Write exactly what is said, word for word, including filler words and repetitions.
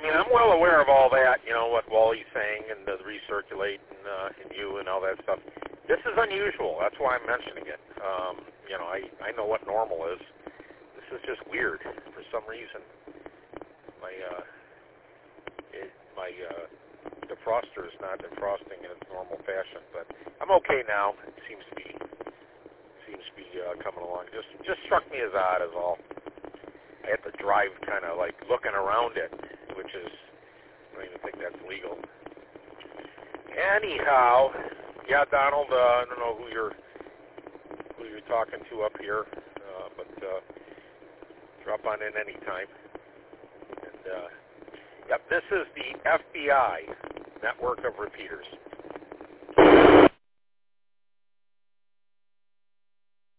mean, I'm well aware of all that, you know, what Wally's saying and the recirculate and, uh, and you and all that stuff. This is unusual. That's why I'm mentioning it. Um, you know, I, I know what normal is. This is just weird for some reason. My, uh, it, my, uh, defroster is not defrosting in its normal fashion, but I'm okay now. It seems to be, seems to be, uh, coming along. Just, just struck me as odd as all. I had to drive kind of like looking around it, which is, I don't even think that's legal. Anyhow, yeah, Donald, uh, I don't know who you're who you're talking to up here, uh, but uh, drop on in anytime. And uh, yep, this is the F B I network of repeaters.